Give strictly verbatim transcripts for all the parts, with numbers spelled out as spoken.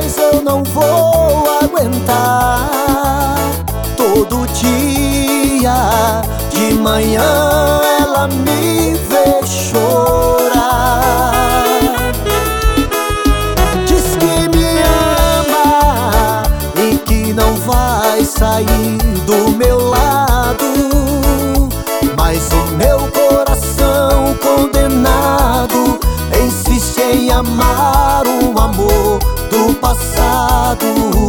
coisa eu não vou aguentar. Todo dia de manhã ela me vê chorar. Diz que me ama e que não vai sair do meu lado, mas o meu coração condenado insiste em amar o amor do passado.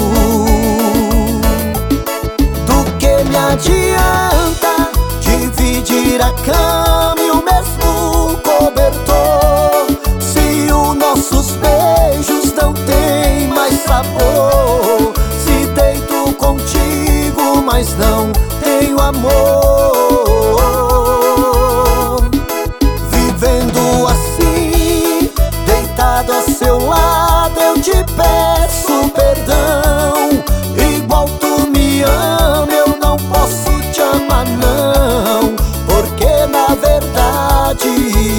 Do que me adianta dividir a cama e o mesmo cobertor, se os nossos beijos não têm mais sabor? Se deito contigo, mas não tenho amor. Vivendo assim, deitado a seu lado, eu te peço perdão. Igual tu me ama, eu não posso te amar não, porque na verdade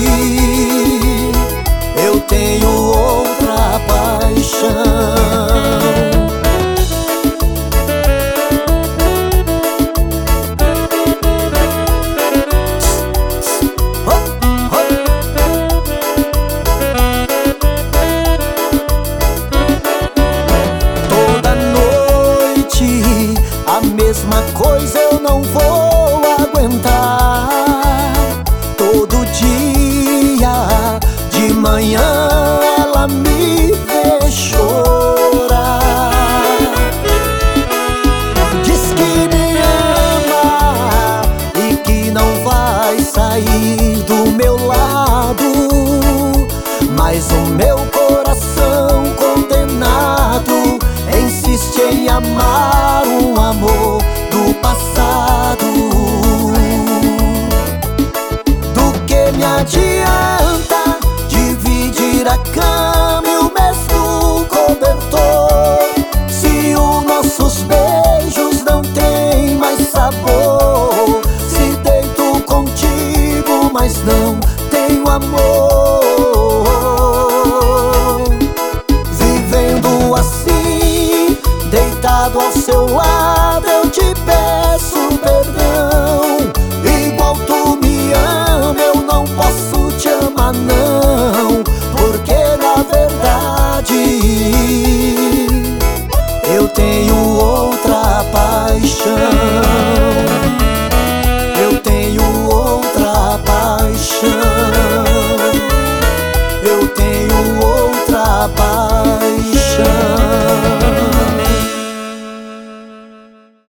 eu tenho outra paixão. A mesma coisa eu não vou aguentar. Todo dia de manhã ela me vê chorar. Diz que me ama e que não vai sair do meu lado, mas o meu coração condenado insiste em amar o amor do passado. Do que me adianta dividir a cama e o mesmo cobertor, se os nossos beijos não têm mais sabor? Se deito contigo, mas não tenho amor. Vivendo assim, deitado ao seu lado, eu te peço perdão. Igual tu me ama, eu não posso te amar não, porque na verdade eu tenho outra paixão. Eu tenho outra paixão. Eu tenho outra paixão.